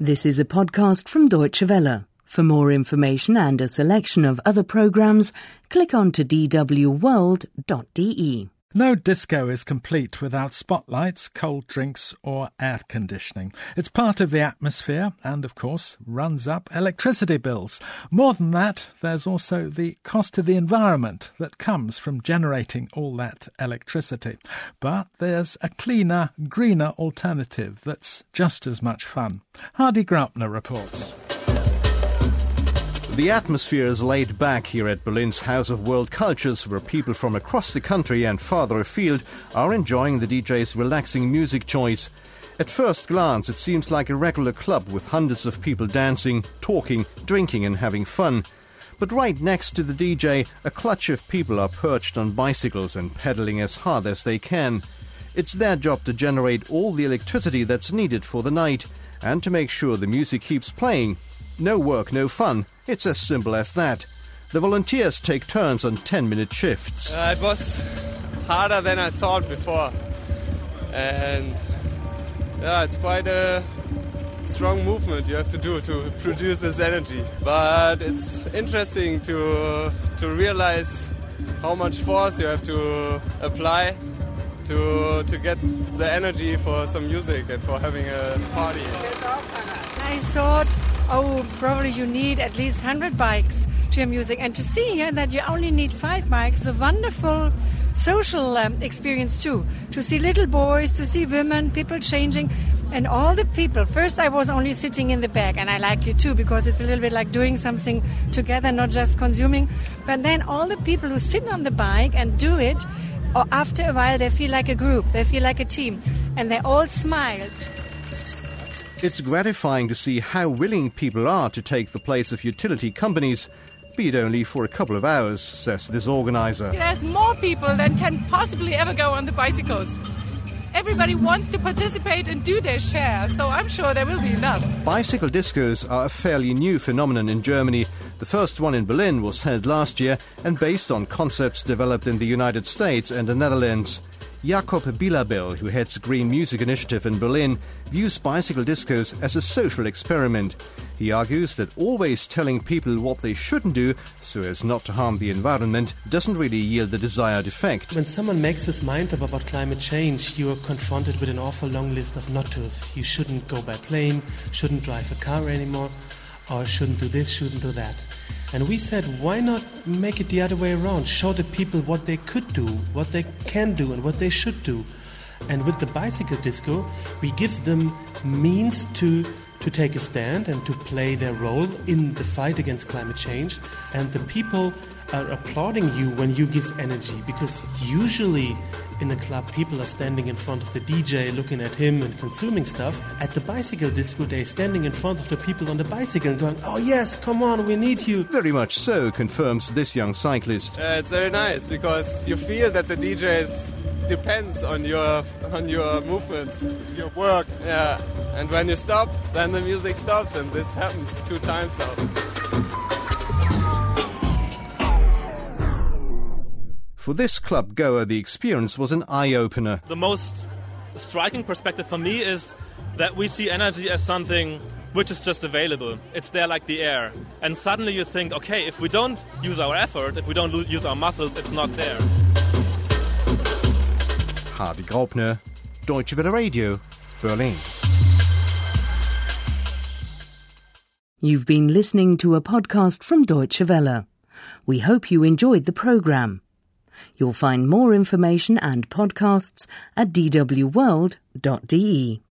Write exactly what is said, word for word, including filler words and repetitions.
This is a podcast from Deutsche Welle. For more information and a selection of other programmes, click on to d w world dot d e. No disco is complete without spotlights, cold drinks or air conditioning. It's part of the atmosphere and, of course, runs up electricity bills. More than that, there's also the cost to the environment that comes from generating all that electricity. But there's a cleaner, greener alternative that's just as much fun. Hardy Graupner reports. The atmosphere is laid back here at Berlin's House of World Cultures, where people from across the country and farther afield are enjoying the D J's relaxing music choice. At first glance, it seems like a regular club with hundreds of people dancing, talking, drinking and having fun. But right next to the D J, a clutch of people are perched on bicycles and pedaling as hard as they can. It's their job to generate all the electricity that's needed for the night and to make sure the music keeps playing. No work, no fun. It's as simple as that. The volunteers take turns on ten-minute shifts. Uh, it was harder than I thought before. And yeah, it's quite a strong movement you have to do to produce this energy. But it's interesting to to realize how much force you have to apply to to get the energy for some music and for having a party. I thought, oh, probably you need at least one hundred bikes to your music. And to see here that you only need five bikes is a wonderful social um, experience too. To see little boys, to see women, people changing, and all the people. First I was only sitting in the back, and I like it too because it's a little bit like doing something together, not just consuming. But then all the people who sit on the bike and do it, or after a while they feel like a group, they feel like a team, and they all smile. It's gratifying to see how willing people are to take the place of utility companies, be it only for a couple of hours, says this organizer. There's more people than can possibly ever go on the bicycles. Everybody wants to participate and do their share, so I'm sure there will be enough. Bicycle discos are a fairly new phenomenon in Germany. The first one in Berlin was held last year and based on concepts developed in the United States and the Netherlands. Jakob Bielabel, who heads Green Music Initiative in Berlin, views bicycle discos as a social experiment. He argues that always telling people what they shouldn't do so as not to harm the environment doesn't really yield the desired effect. When someone makes his mind up about climate change, you are confronted with an awful long list of not-tos. You shouldn't go by plane, shouldn't drive a car anymore, or shouldn't do this, shouldn't do that. And we said, why not make it the other way around? Show the people what they could do, what they can do, and what they should do. And with the bicycle disco, we give them means to to take a stand and to play their role in the fight against climate change. And the people are applauding you when you give energy, because usually in a club people are standing in front of the D J looking at him and consuming stuff. At the bicycle disco, they're standing in front of the people on the bicycle and going, oh yes, come on, we need you. Very much so, confirms this young cyclist. Uh, it's very nice because you feel that the D Js depends on your on your movements, your work. Yeah, and when you stop, then the music stops, and this happens two times now. For this club goer, the experience was an eye-opener. The most striking perspective for me is that we see energy as something which is just available. It's there like the air. And suddenly you think, okay, if we don't use our effort, if we don't use our muscles, it's not there. Hardy Graupner, Deutsche Welle Radio, Berlin. You've been listening to a podcast from Deutsche Welle. We hope you enjoyed the programme. You'll find more information and podcasts at d w world dot d e.